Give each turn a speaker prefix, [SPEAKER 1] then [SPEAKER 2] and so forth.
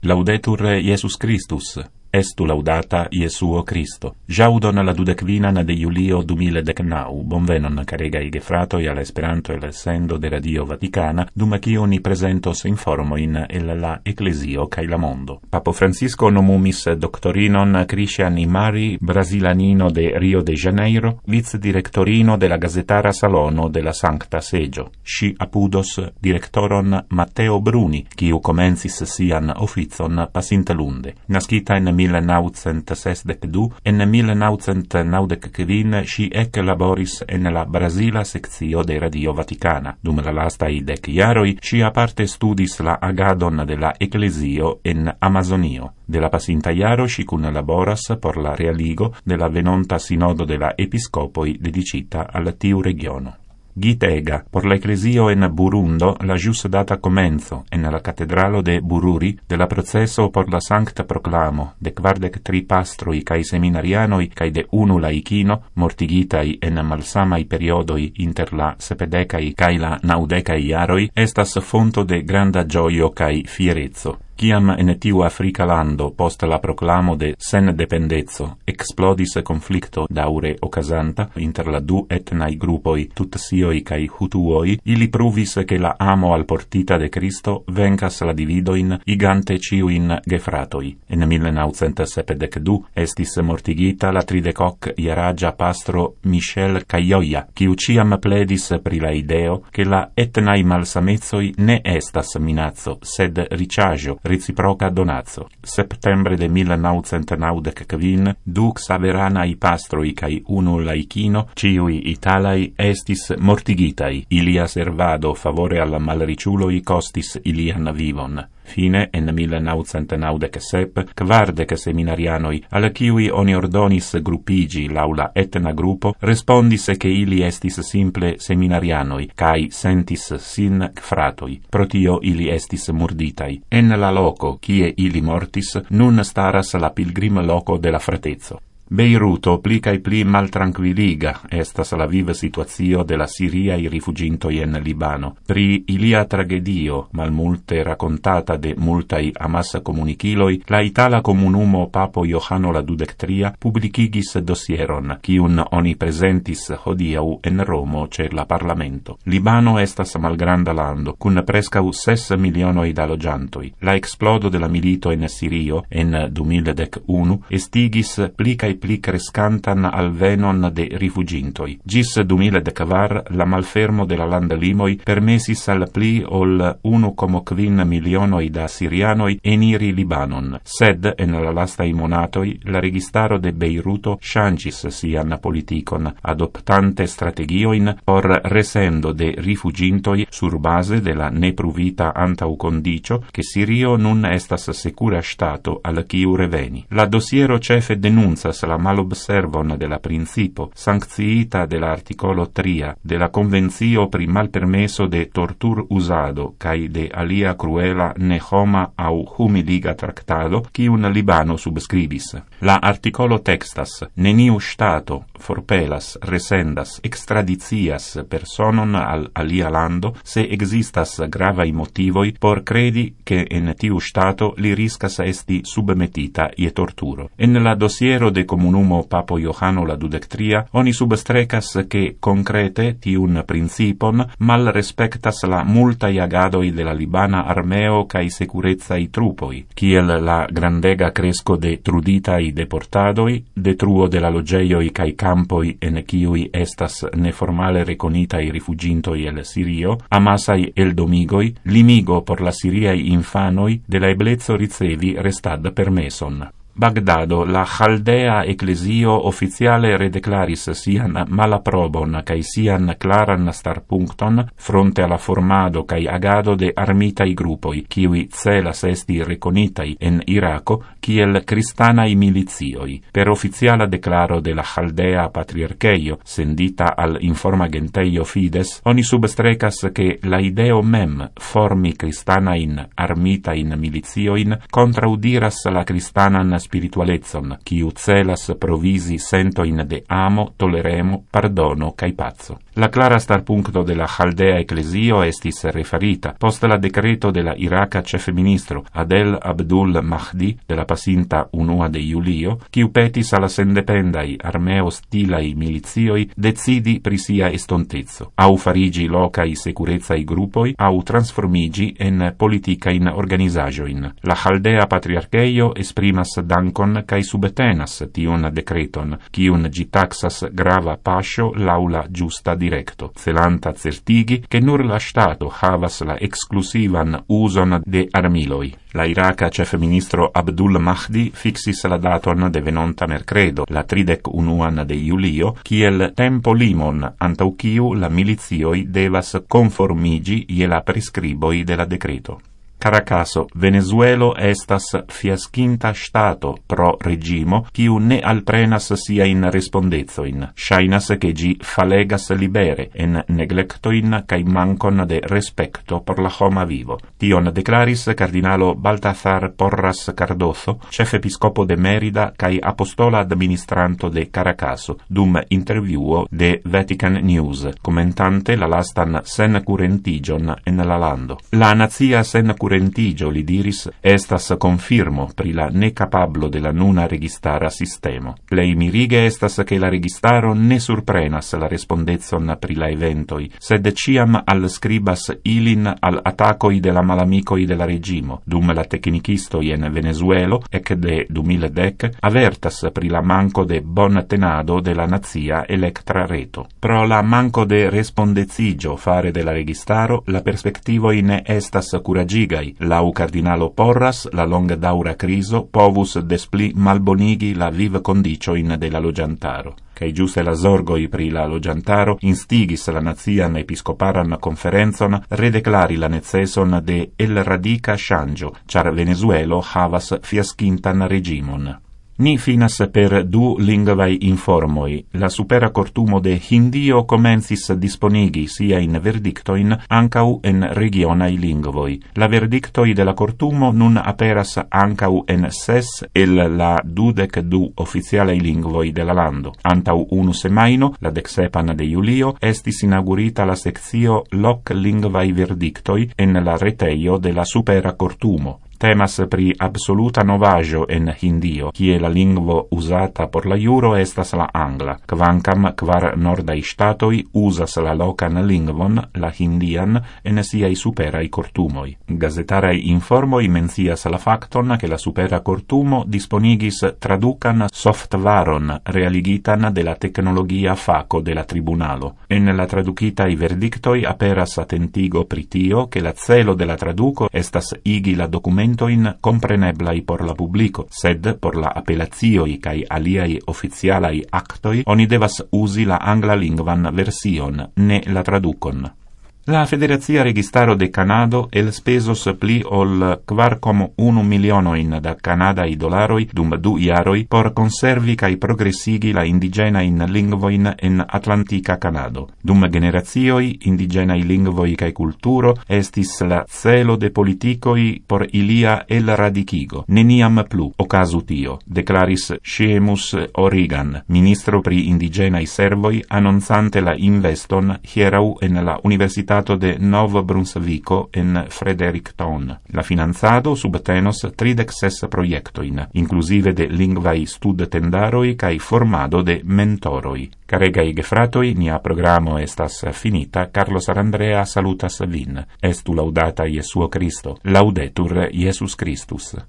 [SPEAKER 1] Laudetur Iesus Christus. Estu laudata Iesuo Christo. Jaudon la 20 de Julio 2019. Bonvenon, caregai gefratoi al Esperanto el sendo de Radio Vaticana, dum cio ni presentos informoin el la Ecclesio cae la mondo. Papo Francisco nomumis doctorinon Christian Imari, brasilanino de Rio de Janeiro, vice-directorino de la Gazetara Salono de la Sancta Seggio. Si apudos directoron Matteo Bruni, quiu comencis sian officion passinte lunde. Nascita in 1962, en 1995 si ec laboris en la Brasila sectio de Radio Vaticana. Dum la lastai 10 jaroi, si aparte studis la agadon de la Ecclesio en Amazonio. De la pasinta jaro si kunlaboras por la realigo de la venonta sinodo de la episcopoi dedicita al tiu regiono. Gitega, por la Ecclesio en Burundo, la jus data comenzo, en la catedralo de Bururi, de la processo por la sancta proclamo, de 43 pastroi cae seminarianoi, cae de 1 laicino, mortigitai en malsamai periodoi inter la 70 cae la 90 jaroi, estas fonto de granda gioio cae fierezzo. Ciam en tiu Africa lando, post la proclamo de sen-dependezzo, explodis conflicto daure ocasanta inter la du etnai gruppoi Tutsioi cae Hutuoi, ili pruvis che la amo al portita de Cristo vencas la dividoin igante ciuin gefratoi. En 1972 estis mortigita la 30 iaragia pastro Michel Caioia, quiu ciam pledis pri la ideo che la etnai malsamezoi ne estas minazzo, sed ricagio, reciproca donazzo. Septembre de 1995, du xaveranai pastroi cae 1 laicino, ciui italai estis mortigitai. Ilia servado favore alla malriciuloi costis ilian vivon. Fine, en 1997, 40 seminarianoi, al ciui oni ordonis gruppigi laula etna gruppo, respondis che ili estis simple seminarianoi, cae sentis sin fratoi. Protio ili estis murditai. En la loco, cie ili mortis, nun staras la pilgrim loco de la fratezzo. Beiruto pli cae pli maltranquilliga estas la viva situazio de la siriai rifugintoi en Libano. Pri ilia tragedio, malmulte raccontata de multai amas comuniciloi, la itala comunumo Papo Iohanno la 23 publicigis dossieron, ciun oni presentis hodiau en Romo cer la Parlamento. Libano estas malgranda lando, cun prescau 6 milionoi da logiantoi. La explodo de la milito en Sirio, en 2011, estigis pli cae pli crescantan alvenon de rifugintoi. Gis 2014 la malfermo de la landlimoi permesis al pli ol 1,5 milionoi da sirianoi eniri Libanon, sed en la lastai monatoi la registaro de Beiruto changis sian politicon, adoptante strategioin por resendo de rifugintoi sur base de la nepruvita antau condicio che Sirio nun estas secura stato al ciu reveni. La dossiero cefe denunzas la malobservon de la principo, sanctiita de la articolo 3 de la Convenzio pri malpermeso de tortur usado cae de alia cruela ne homa au humiliga tractado, cium Libano subscribis. La articolo textas: neniu stato forpelas, resendas, extradicias personon al alia lando se existas gravai motivoi por credi che en tiu stato li riscas esti submetita ie torturo. En la dossiero de comunumo Papo Iohanno la 23 oni substrecas che concrete tiun principon mal respectas la multai agadoi de la Libana armeo cae securezai trupoi, kiel la grandega cresco de truditai deportadoi, detruo de la logeioi cae campoi en ciui estas neformale reconitai rifugintoi el Sirio, amasai el domigoi, limigo por la siriai infanoi de la eblezzo ricevi restad permeson. Bagdado, la Chaldea Ecclesio officiale redeclaris sian malaprobon cae sian claran starpuncton fronte alla formado cae agado de armitai gruppoi, kiui celas esti reconitai en Iraco kiel cristanai milizioi. Per officiala declaro de la Chaldea Patriarcheio, sendita al informagenteio Fides, oni substrecas che la ideo mem formi cristanain armitain milizioin contraudiras la cristanan spiritualetson, quiu celas provisi sentoin de amo, toleremo, pardono cae pazzo. La clara starpuncto de la Chaldea Ecclesio estis referita post la decreto de la Iraca cefministro Adel Abdul Mahdi de la pasinta 1 de Julio, quiu petis alla sendependai armeo stilai milizioi decidi pri sia estontezzo, au farigi locai securezai gruppoi, au transformigi en politicain organizajoin. La Chaldea Patriarcheio esprimas dankon cae subtenas tiun decreton, quiun gi taxas grava pascio laula giusta directo, celanta certigi che nur la Stato havas la exclusivan uson de armiloi. La Iraca cefministro Abdul Mahdi fixis la daton de venonta mercredo, la 31 de Julio, kiel tempo limon antau quiu la milizioi devas conformigi je la prescriboi de la decreto. Caracaso, Venezuelo estas fiascinta stato pro regimo, quiu ne alprenas sia in respondezoin. Shainas che gi falegas libere, en neglectoin cae mancon de respecto por la homa vivo. Tion declaris cardinalo Baltasar Porras Cardozo, chef episcopo de Merida cae apostola administranto de Caracaso, dum interviuo de Vatican News, commentante la lastan sen curentigion en la lando. La nazia sen currentigio, li diris, estas confirmo pri la necapablo de la nuna registara sistemo. Plei mirige estas che la registaro ne surprenas la respondezon pri la eventoi, sed ciam al scribas ilin al attacoi de la malamicoi de la regimo, dum la tecnicistoi en Venezuelo, ec de 2010, avertas pri la manco de bon tenado de la nazia electra reto. Pro la manco de respondezigio fare de la registaro, la perspectivoi ne estas curagigai. Lau cardinalo Porras, la longa daura criso povus despli malbonigi la viv condicioin de la logiantaro. Cae giuste la zorgoi pri la logiantaro instigis la nazian episcoparan conferenzon redeclari la neceson de el radica shangio, char Venezuelo havas fiascintan regimon. Ni finas per du lingvai informoi. La supera cortumo de Hindio comencis disponigi sia in verdictoin ancau en regionai lingvoi. La verdictoi de la cortumo nun aperas ancau en 6 el la 22 officialei lingvoi de la lando. Antau unu semaino, la 17 de Julio, estis inaugurita la sectio loc lingvai verdictoi en la reteio de la supera cortumo. Temas pri absoluta novaggio en Hindio, kie la lingvo usata por la juro estas la angla, kvankam kvar nordai statoi usas la locan lingvon, la hindian, en siai superai cortumoi. Gazetarai informoi mencias la facton che la supera cortumo disponigis traducan softvaron realigitan de la tecnologia faco de la tribunalo. En la traducitai verdictoi aperas attentigo pri tio che la celo de la traduco estas igi la documentoin compreneblai por la publico, sed por la appellazioi cae aliai officialai actoi oni devas usi la angla lingvan version, ne la traducon. La Federazia Registaro de Canado elspesos pli ol 4,1 milionoin da canadai dolaroi dum 2 jaroi por conservi cae progressigi la indigenain lingvoin en Atlantica Canado. Dum generazioi, indigenai lingvoi cae culturo estis la celo de politicoi por ilia el radicigo. Neniam plu, ocasu tio, declaris Seamus O'Regan, ministro pri indigenai servoi, annonzante la investon hierau en la Università de Novo Brunsvico en Fredericton. La finanzado subtenos 36 proiectoin, inclusive de lingvai studtendaroi cae formado de mentoroi. Caregai gefratoi, nia programo estas finita. Carlos Arandrea salutas vin. Estu laudata Jesuo Christo. Laudetur Jesus Christus.